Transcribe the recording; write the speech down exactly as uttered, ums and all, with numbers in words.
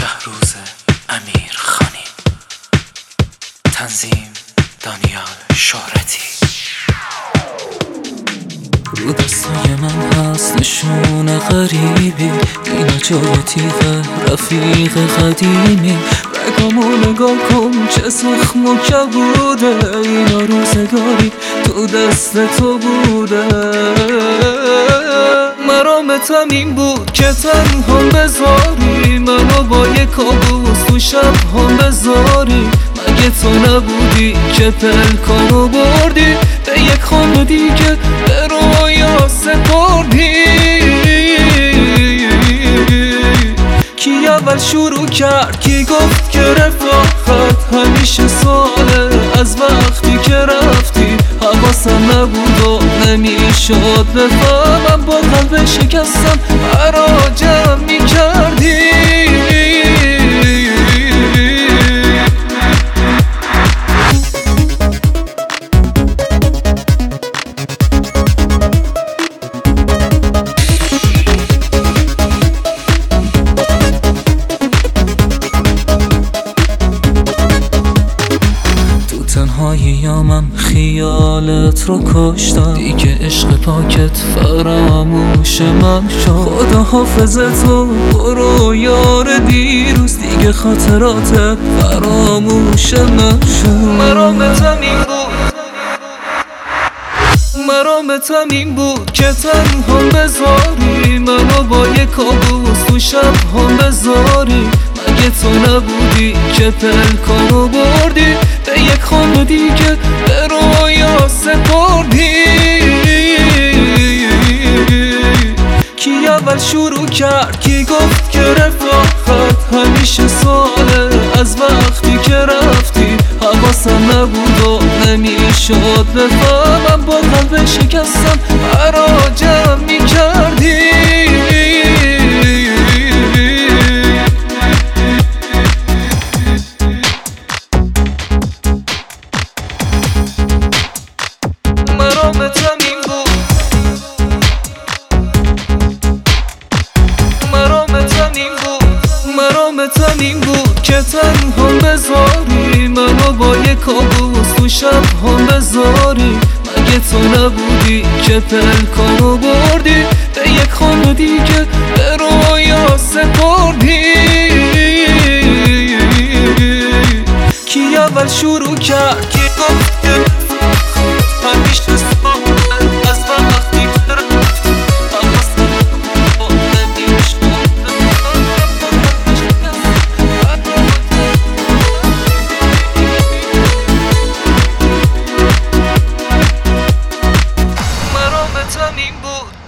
شهروز امیرخانی، تنظیم دانیال شهرتی. رو دستای من هست نشون غریبی، اینا جای تیغ رفیق قدیمی. رگامو نگاه کن چه زخم و کبوده، اینا روزگاری تو دست تو بوده. مرامتم این بود که تنها بذاری منو با یک کابوس تو شب هم بذاری. مگه تو نبودی که پلکانو بردی به یک خانه دیگه به رویا سپردی؟ کی اول شروع کرد کی گفت که رفاقت همیشه ساله؟ از وقتی که رفتی حواسم نبود و نمیشد بفهمم، با قلب شکستم حراجم میکردی. تنهاییامم خیالت رو کشتم، دیگه عشق پاکت فراموش من شد. خدا حافظت و برو یار دیروز، دیگه خاطراتت فراموش من شد. مرامتم این بود مرامتم این بود که تنها بذاری منو با یک کابوس تو شب هم بذاری. مگه تو نبودی که پلکانو بردی به یک خانه دیگه به رویا سپردی؟ کی اول شروع کرد کی گفت که رفاقت همیشه ساله؟ از وقتی که رفتی حواسم نبود و نمیشد بفهمم، با قلب شکستم حراجم میکردی. مرامتم این بود مرامتم این بود مرامتم این بود که تنها بذاری منو با یک کابوس تو شب هم بذاری. مگه تو نبودی که پلکانو بردی به یک خانه دیگه به رویا سپردی؟ کی اول شروع کرد کی گفت که همیشه ساله؟ از وقتی که رفتی حواسم نبود و نمیشد مرامتم این بود.